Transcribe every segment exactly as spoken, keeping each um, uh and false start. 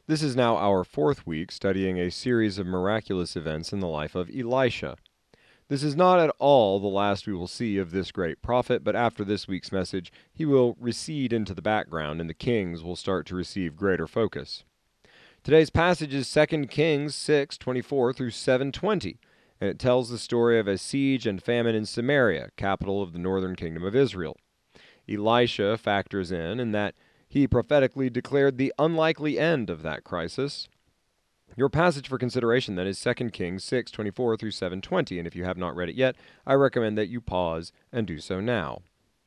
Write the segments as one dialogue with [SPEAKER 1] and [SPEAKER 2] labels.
[SPEAKER 1] This is now our fourth week studying a series of miraculous events in the life of Elisha. This is not at all the last we will see of this great prophet, but after this week's message, he will recede into the background and the kings will start to receive greater focus. Today's passage is Second Kings six twenty-four through seven twenty, and it tells the story of a siege and famine in Samaria, capital of the northern kingdom of Israel. Elisha factors in in that he prophetically declared the unlikely end of that crisis. Your passage for consideration then is Second Kings six twenty-four through seven twenty, and if you have not read it yet, I recommend that you pause and do so now.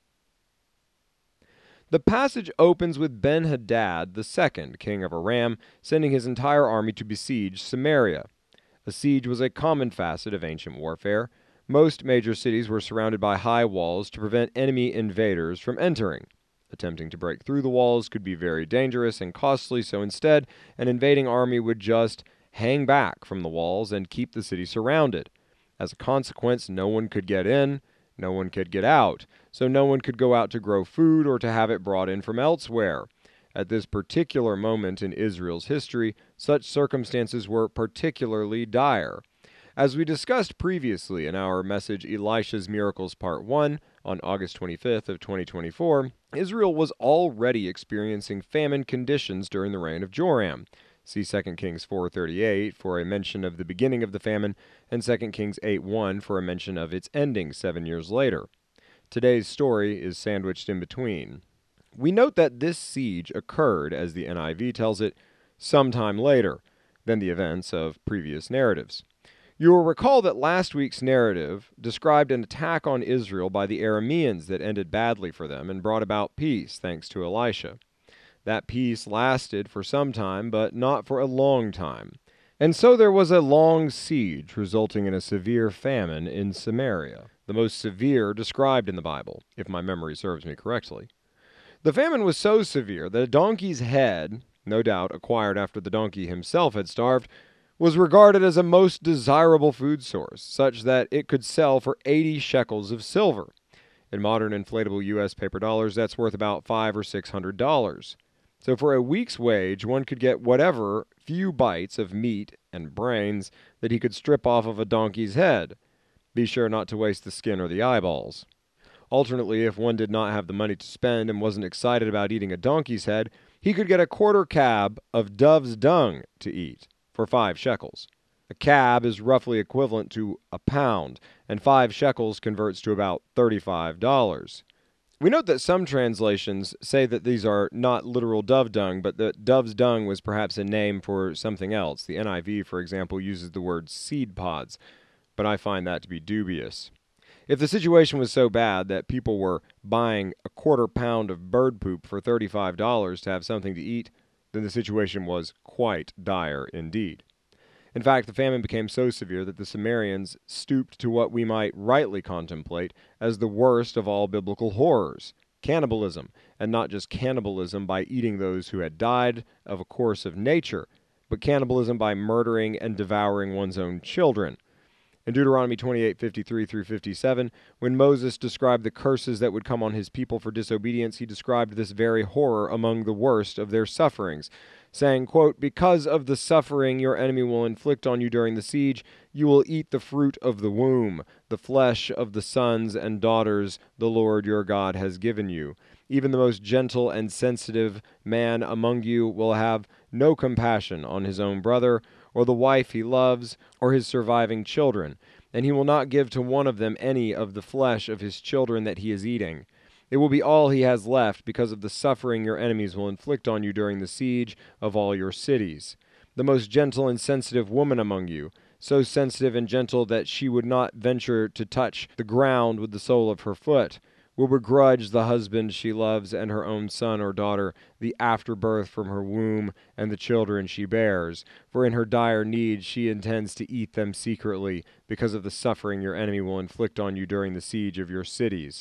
[SPEAKER 1] The passage opens with Ben-Hadad the second, king of Aram, sending his entire army to besiege Samaria. A siege was a common facet of ancient warfare. Most major cities were surrounded by high walls to prevent enemy invaders from entering. Attempting to break through the walls could be very dangerous and costly, so instead, an invading army would just hang back from the walls and keep the city surrounded. As a consequence, no one could get in, no one could get out, so no one could go out to grow food or to have it brought in from elsewhere. At this particular moment in Israel's history, such circumstances were particularly dire. As we discussed previously in our message Elisha's Miracles Part one on August twenty-fifth of twenty twenty-four, Israel was already experiencing famine conditions during the reign of Joram. See Second Kings four thirty-eight for a mention of the beginning of the famine, and Second Kings eight one for a mention of its ending seven years later. Today's story is sandwiched in between. We note that this siege occurred, as the N I V tells it, sometime later than the events of previous narratives. You will recall that last week's narrative described an attack on Israel by the Arameans that ended badly for them and brought about peace thanks to Elisha. That peace lasted for some time, but not for a long time. And so there was a long siege, resulting in a severe famine in Samaria, the most severe described in the Bible, if my memory serves me correctly. The famine was so severe that a donkey's head, no doubt acquired after the donkey himself had starved, was regarded as a most desirable food source, such that it could sell for eighty shekels of silver. In modern inflatable U S paper dollars, that's worth about five or six hundred dollars. So for a week's wage, one could get whatever few bites of meat and brains that he could strip off of a donkey's head. Be sure not to waste the skin or the eyeballs. Alternately, if one did not have the money to spend and wasn't excited about eating a donkey's head, he could get a quarter cab of dove's dung to eat for five shekels. A cab is roughly equivalent to a pound, and five shekels converts to about thirty-five dollars. We note that some translations say that these are not literal dove dung, but that dove's dung was perhaps a name for something else. The N I V, for example, uses the word seed pods, but I find that to be dubious. If the situation was so bad that people were buying a quarter pound of bird poop for thirty-five dollars to have something to eat, then the situation was quite dire indeed. In fact, the famine became so severe that the Samaritans stooped to what we might rightly contemplate as the worst of all biblical horrors, cannibalism, and not just cannibalism by eating those who had died of a course of nature, but cannibalism by murdering and devouring one's own children. In Deuteronomy twenty-eight fifty-three through fifty-seven, when Moses described the curses that would come on his people for disobedience, he described this very horror among the worst of their sufferings, saying, quote, "Because of the suffering your enemy will inflict on you during the siege, you will eat the fruit of the womb, the flesh of the sons and daughters the Lord your God has given you. Even the most gentle and sensitive man among you will have no compassion on his own brother, or the wife he loves, or his surviving children, and he will not give to one of them any of the flesh of his children that he is eating. It will be all he has left because of the suffering your enemies will inflict on you during the siege of all your cities. The most gentle and sensitive woman among you, so sensitive and gentle that she would not venture to touch the ground with the sole of her foot, will begrudge the husband she loves and her own son or daughter the afterbirth from her womb and the children she bears, for in her dire need she intends to eat them secretly because of the suffering your enemy will inflict on you during the siege of your cities."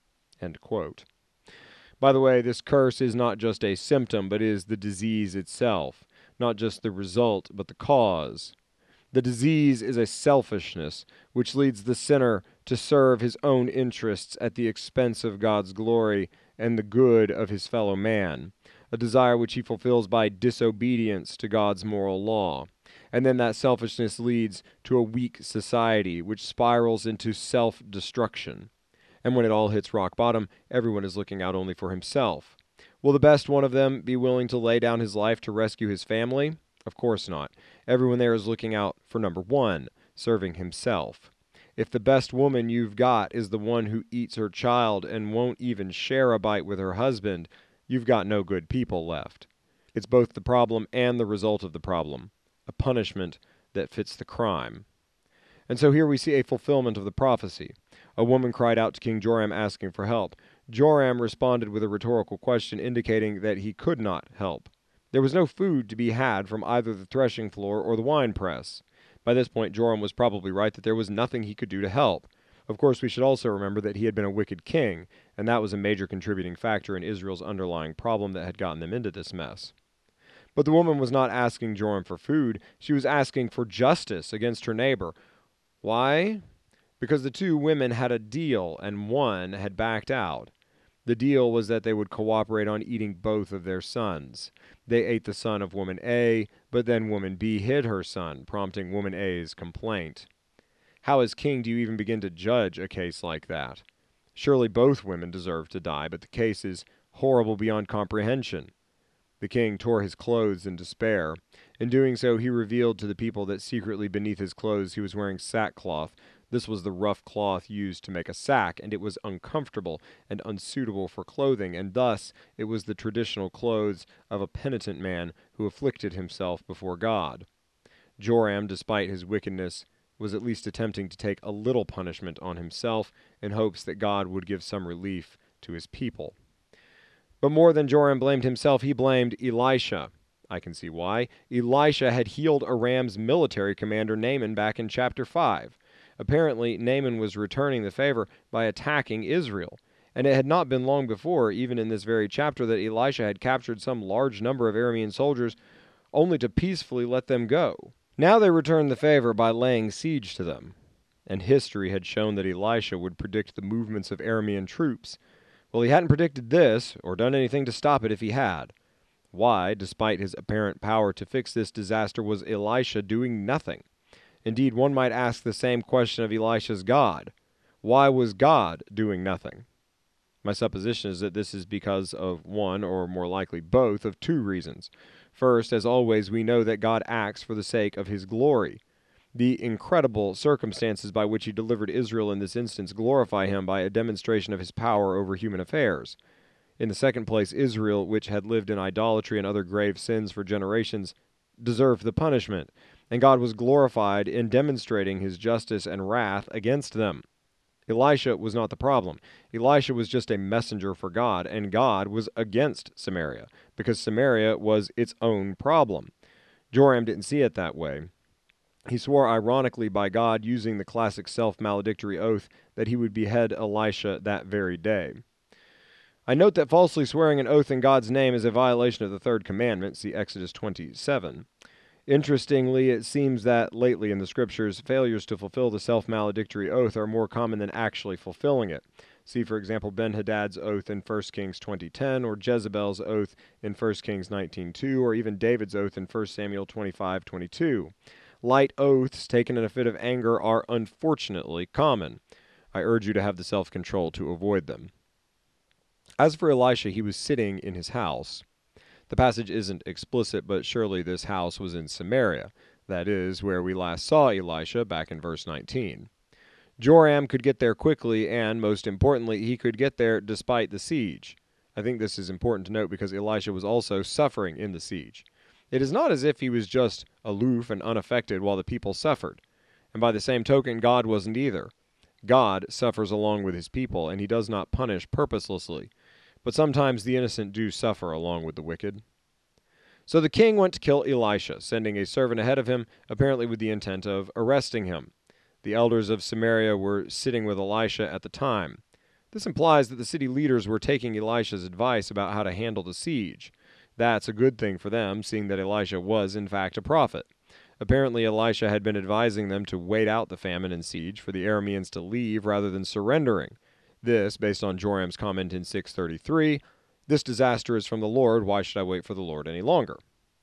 [SPEAKER 1] End quote. By the way, this curse is not just a symptom, but is the disease itself, not just the result, but the cause. The disease is a selfishness which leads the sinner to serve his own interests at the expense of God's glory and the good of his fellow man. a desire which he fulfills by disobedience to God's moral law. And then that selfishness leads to a weak society, which spirals into self-destruction. And when it all hits rock bottom, everyone is looking out only for himself. Will the best one of them be willing to lay down his life to rescue his family? Of course not. Everyone there is looking out for number one, serving himself. If the best woman you've got is the one who eats her child and won't even share a bite with her husband, you've got no good people left. It's both the problem and the result of the problem, a punishment that fits the crime. And so here we see a fulfillment of the prophecy. A woman cried out to King Joram asking for help. Joram responded with a rhetorical question indicating that he could not help. There was no food to be had from either the threshing floor or the winepress. By this point, Joram was probably right that there was nothing he could do to help. Of course, we should also remember that he had been a wicked king, and that was a major contributing factor in Israel's underlying problem that had gotten them into this mess. But the woman was not asking Joram for food. She was asking for justice against her neighbor. Why? Because the two women had a deal, and one had backed out. The deal was that they would cooperate on eating both of their sons. They ate the son of woman A, but then woman B hid her son, prompting woman A's complaint. How as king do you even begin to judge a case like that? Surely both women deserve to die, but the case is horrible beyond comprehension. The king tore his clothes in despair. In doing so, he revealed to the people that secretly beneath his clothes he was wearing sackcloth. This was the rough cloth used to make a sack, and it was uncomfortable and unsuitable for clothing, and thus it was the traditional clothes of a penitent man who afflicted himself before God. Joram, despite his wickedness, was at least attempting to take a little punishment on himself in hopes that God would give some relief to his people. But more than Joram blamed himself, he blamed Elisha. I can see why. Elisha had healed Aram's military commander Naaman back in chapter five. Apparently, Naaman was returning the favor by attacking Israel. And it had not been long before, even in this very chapter, that Elisha had captured some large number of Aramean soldiers, only to peacefully let them go. Now they returned the favor by laying siege to them. And history had shown that Elisha would predict the movements of Aramean troops. Well, he hadn't predicted this, or done anything to stop it if he had. Why, despite his apparent power to fix this disaster, was Elisha doing nothing? Indeed, one might ask the same question of Elisha's God. Why was God doing nothing? My supposition is that this is because of one, or more likely both, of two reasons. First, as always, we know that God acts for the sake of his glory. The incredible circumstances by which he delivered Israel in this instance glorify him by a demonstration of his power over human affairs. In the second place, Israel, which had lived in idolatry and other grave sins for generations, deserved the punishment, and God was glorified in demonstrating his justice and wrath against them. Elisha was not the problem. Elisha was just a messenger for God, and God was against Samaria, because Samaria was its own problem. Joram didn't see it that way. He swore ironically by God, using the classic self-maledictory oath, that he would behead Elisha that very day. I note that falsely swearing an oath in God's name is a violation of the third commandment, see Exodus twenty-seven. Interestingly, it seems that lately in the scriptures, failures to fulfill the self-maledictory oath are more common than actually fulfilling it. See, for example, Ben-Hadad's oath in First Kings twenty ten, or Jezebel's oath in First Kings nineteen two, or even David's oath in First Samuel twenty-five twenty-two. Light oaths taken in a fit of anger are unfortunately common. I urge you to have the self-control to avoid them. As for Elisha, he was sitting in his house. The passage isn't explicit, but surely this house was in Samaria. That is, where we last saw Elisha, back in verse nineteen. Joram could get there quickly, and, most importantly, he could get there despite the siege. I think this is important to note because Elisha was also suffering in the siege. It is not as if he was just aloof and unaffected while the people suffered. And by the same token, God wasn't either. God suffers along with his people, and he does not punish purposelessly. But sometimes the innocent do suffer along with the wicked. So the king went to kill Elisha, sending a servant ahead of him, apparently with the intent of arresting him. The elders of Samaria were sitting with Elisha at the time. This implies that the city leaders were taking Elisha's advice about how to handle the siege. That's a good thing for them, seeing that Elisha was, in fact, a prophet. Apparently, Elisha had been advising them to wait out the famine and siege for the Arameans to leave rather than surrendering. This, based on Joram's comment in six thirty-three, This disaster is from the Lord. Why should I wait for the Lord any longer?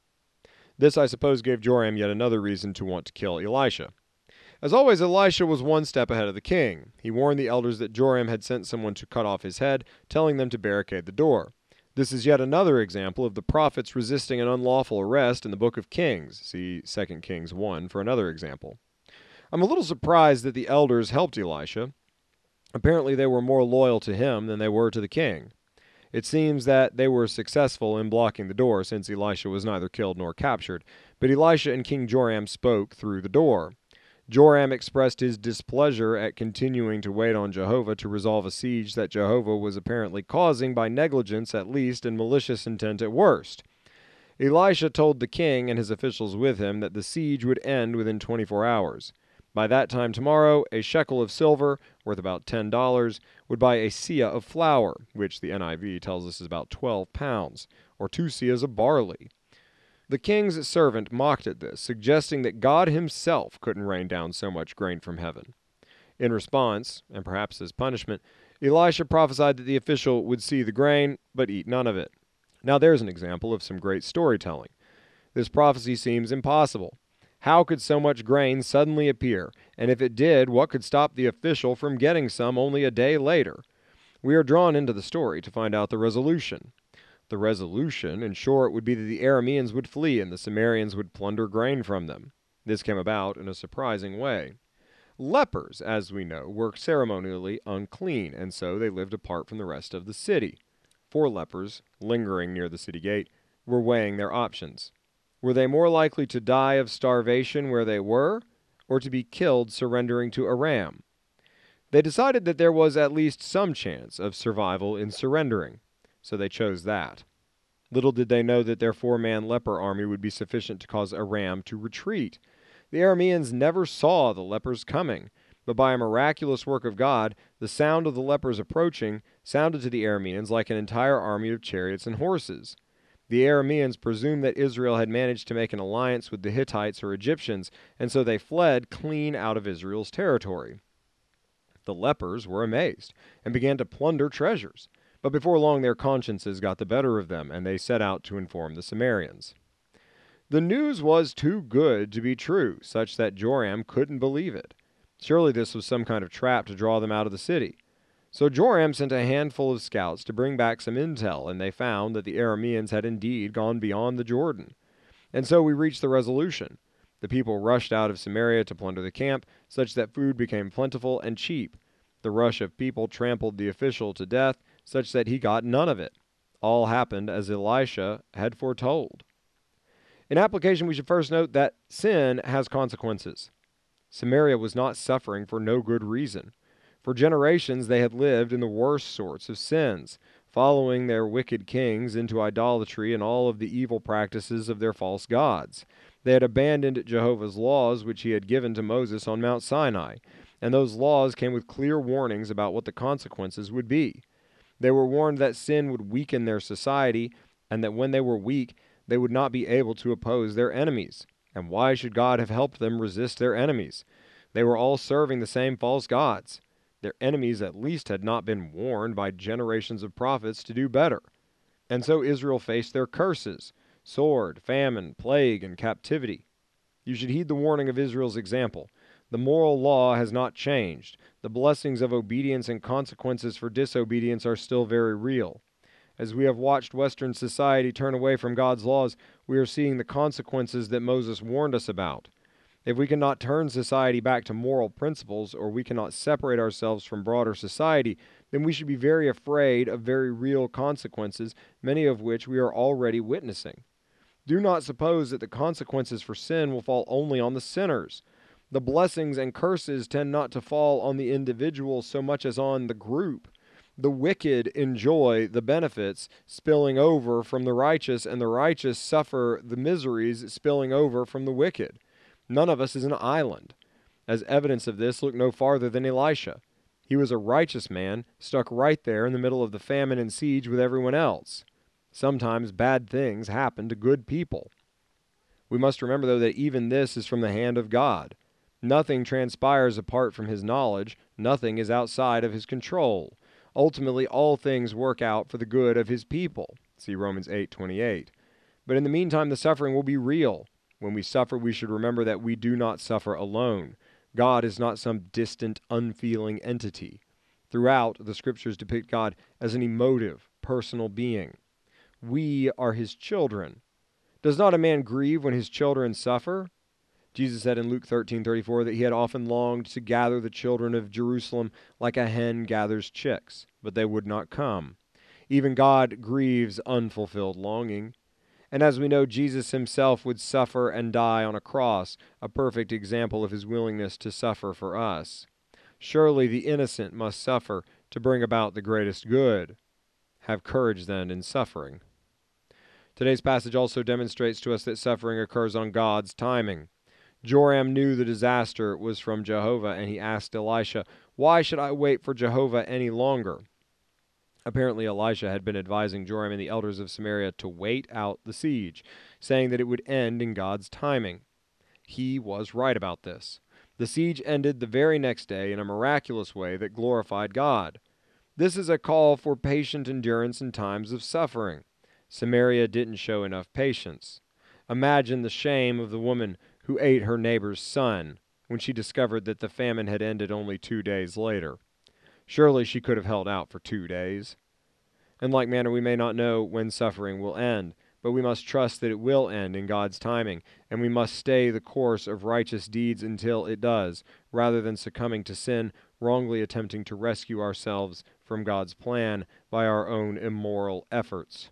[SPEAKER 1] This, I suppose, gave Joram yet another reason to want to kill Elisha. As always, Elisha was one step ahead of the king. He warned the elders that Joram had sent someone to cut off his head, telling them to barricade the door. This is yet another example of the prophets resisting an unlawful arrest in the book of Kings. See Second Kings one for another example. I'm a little surprised that the elders helped Elisha. Apparently they were more loyal to him than they were to the king. It seems that they were successful in blocking the door, since Elisha was neither killed nor captured, but Elisha and King Joram spoke through the door. Joram expressed his displeasure at continuing to wait on Jehovah to resolve a siege that Jehovah was apparently causing by negligence at least and malicious intent at worst. Elisha told the king and his officials with him that the siege would end within twenty-four hours. By that time tomorrow, a shekel of silver, worth about ten dollars, would buy a seah of flour, which the N I V tells us is about twelve pounds, or two seahs of barley. The king's servant mocked at this, suggesting that God himself couldn't rain down so much grain from heaven. In response, and perhaps as punishment, Elisha prophesied that the official would see the grain, but eat none of it. Now there's an example of some great storytelling. This prophecy seems impossible. How could so much grain suddenly appear? And if it did, what could stop the official from getting some only a day later? We are drawn into the story to find out the resolution. The resolution, in short, would be that the Arameans would flee and the Samaritans would plunder grain from them. This came about in a surprising way. Lepers, as we know, were ceremonially unclean, and so they lived apart from the rest of the city. Four lepers, lingering near the city gate, were weighing their options. Were they more likely to die of starvation where they were, or to be killed surrendering to Aram? They decided that there was at least some chance of survival in surrendering, so they chose that. Little did they know that their four-man leper army would be sufficient to cause Aram to retreat. The Arameans never saw the lepers coming, but by a miraculous work of God, the sound of the lepers approaching sounded to the Arameans like an entire army of chariots and horses. The Arameans presumed that Israel had managed to make an alliance with the Hittites or Egyptians, and so they fled clean out of Israel's territory. The lepers were amazed, and began to plunder treasures, but before long their consciences got the better of them, and they set out to inform the Samaritans. The news was too good to be true, such that Joram couldn't believe it. Surely this was some kind of trap to draw them out of the city. So Joram sent a handful of scouts to bring back some intel, and they found that the Arameans had indeed gone beyond the Jordan. And so we reached the resolution. The people rushed out of Samaria to plunder the camp, such that food became plentiful and cheap. The rush of people trampled the official to death, such that he got none of it. All happened as Elisha had foretold. In application, we should first note that sin has consequences. Samaria was not suffering for no good reason. For generations they had lived in the worst sorts of sins, following their wicked kings into idolatry and all of the evil practices of their false gods. They had abandoned Jehovah's laws, which he had given to Moses on Mount Sinai, and those laws came with clear warnings about what the consequences would be. They were warned that sin would weaken their society, and that when they were weak, they would not be able to oppose their enemies. And why should God have helped them resist their enemies? They were all serving the same false gods. Their enemies at least had not been warned by generations of prophets to do better. And so Israel faced their curses, sword, famine, plague, and captivity. You should heed the warning of Israel's example. The moral law has not changed. The blessings of obedience and consequences for disobedience are still very real. As we have watched Western society turn away from God's laws, we are seeing the consequences that Moses warned us about. If we cannot turn society back to moral principles, or we cannot separate ourselves from broader society, then we should be very afraid of very real consequences, many of which we are already witnessing. Do not suppose that the consequences for sin will fall only on the sinners. The blessings and curses tend not to fall on the individual so much as on the group. The wicked enjoy the benefits spilling over from the righteous, and the righteous suffer the miseries spilling over from the wicked. None of us is an island. As evidence of this, look no farther than Elisha. He was a righteous man, stuck right there in the middle of the famine and siege with everyone else. Sometimes bad things happen to good people. We must remember, though, that even this is from the hand of God. Nothing transpires apart from his knowledge. Nothing is outside of his control. Ultimately, all things work out for the good of his people. See Romans eight twenty-eight. But in the meantime, the suffering will be real. When we suffer, we should remember that we do not suffer alone. God is not some distant, unfeeling entity. Throughout, the scriptures depict God as an emotive, personal being. We are his children. Does not a man grieve when his children suffer? Jesus said in Luke thirteen thirty-four that he had often longed to gather the children of Jerusalem like a hen gathers chicks, but they would not come. Even God grieves unfulfilled longing. And as we know, Jesus himself would suffer and die on a cross, a perfect example of his willingness to suffer for us. Surely the innocent must suffer to bring about the greatest good. Have courage, then, in suffering. Today's passage also demonstrates to us that suffering occurs on God's timing. Joram knew the disaster was from Jehovah, and he asked Elisha, "Why should I wait for Jehovah any longer?" Apparently, Elisha had been advising Joram and the elders of Samaria to wait out the siege, saying that it would end in God's timing. He was right about this. The siege ended the very next day in a miraculous way that glorified God. This is a call for patient endurance in times of suffering. Samaria didn't show enough patience. Imagine the shame of the woman who ate her neighbor's son when she discovered that the famine had ended only two days later. Surely she could have held out for two days. In like manner, we may not know when suffering will end, but we must trust that it will end in God's timing, and we must stay the course of righteous deeds until it does, rather than succumbing to sin, wrongly attempting to rescue ourselves from God's plan by our own immoral efforts.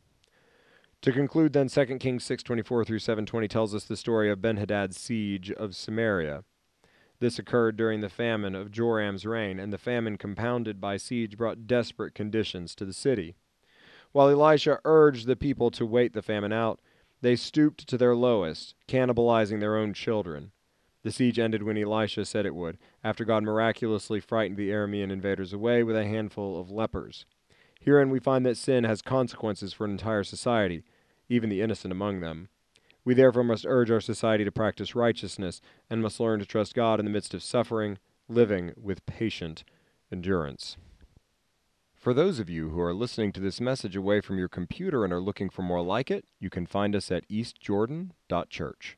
[SPEAKER 1] To conclude, then, Second Kings six twenty-four through seven twenty tells us the story of Ben-Hadad's siege of Samaria. This occurred during the famine of Joram's reign, and the famine compounded by siege brought desperate conditions to the city. While Elisha urged the people to wait the famine out, they stooped to their lowest, cannibalizing their own children. The siege ended when Elisha said it would, after God miraculously frightened the Aramean invaders away with a handful of lepers. Herein we find that sin has consequences for an entire society, even the innocent among them. We therefore must urge our society to practice righteousness, and must learn to trust God in the midst of suffering, living with patient endurance. For those of you who are listening to this message away from your computer and are looking for more like it, you can find us at east jordan dot church.